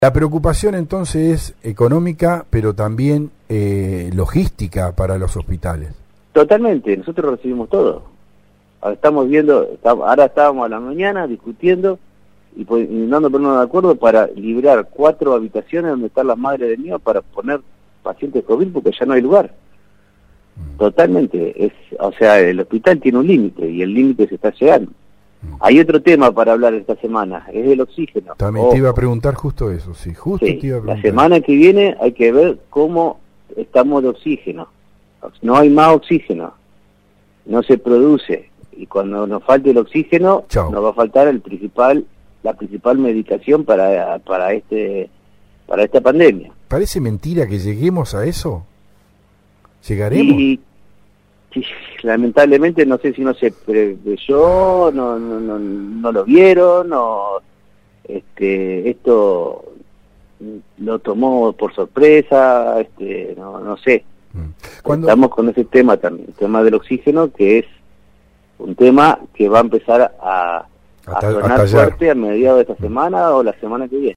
La preocupación entonces es económica, pero también logística para los hospitales. Totalmente, nosotros recibimos todo. Ahora estábamos a la mañana discutiendo y intentando ponernos de acuerdo para liberar 4 habitaciones donde están las madres de niños para poner pacientes COVID porque ya no hay lugar. Totalmente, o sea, el hospital tiene un límite y el límite se está llegando. Hay otro tema para hablar esta semana, es el oxígeno. También te iba a preguntar justo eso, sí, te iba a preguntar. La semana que viene hay que ver cómo estamos de oxígeno. No hay más oxígeno, no se produce, y cuando nos falte el oxígeno, nos va a faltar la principal medicación para esta pandemia. ¿Parece mentira que lleguemos a eso? ¿Llegaremos? Y lamentablemente no sé si no se preveyó, no lo vieron, esto lo tomó por sorpresa, no sé. Estamos con ese tema también, el tema del oxígeno, que es un tema que va a empezar a sonar fuerte a mediados de esta semana o la semana que viene.